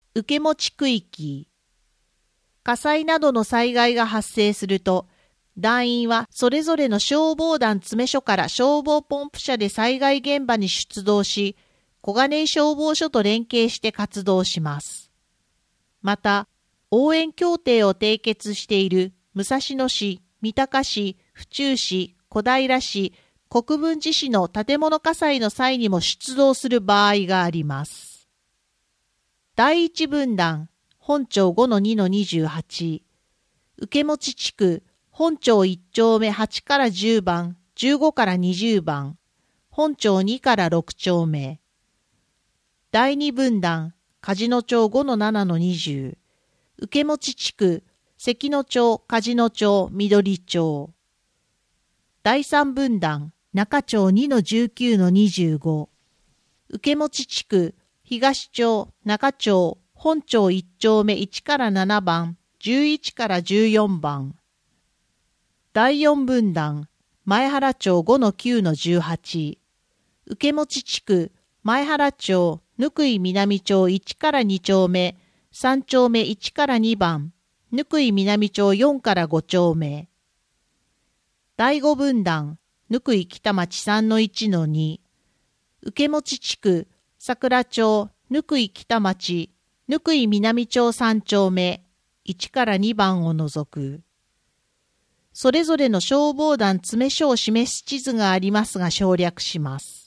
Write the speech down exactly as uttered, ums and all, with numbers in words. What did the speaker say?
受け持ち区域。火災などの災害が発生すると、団員はそれぞれの消防団詰所から消防ポンプ車で災害現場に出動し、小金井消防署と連携して活動します。また、応援協定を締結している武蔵野市、三鷹市、府中市、小平市、国分寺市の建物火災の際にも出動する場合があります。第一分団、本町 ごのにのにじゅうはち、受持地区、本町いち丁目はちからじゅうばん、じゅうごからにじゅうばん、本町にからろく丁目。第二分団、梶野町 ごのななのにじゅう、受持地区、関野町、梶野町、緑町。第三分団、中町 にのじゅうきゅうのにじゅうご、受持地区、東町、中町、本町いち丁目いちからななばん、じゅういちからじゅうよんばん。第四分団、前原町 ごのきゅうのじゅうはち、受持地区、前原町、貫井南町いちからに丁目、さん丁目いちからにばん、貫井南町よんからご丁目。第五分団、貫井北町 さんのいちのに、受持地区、桜町、貫井北町、貫井南町さん丁目、いちからにばんを除く。それぞれの消防団詰所を示す地図がありますが省略します。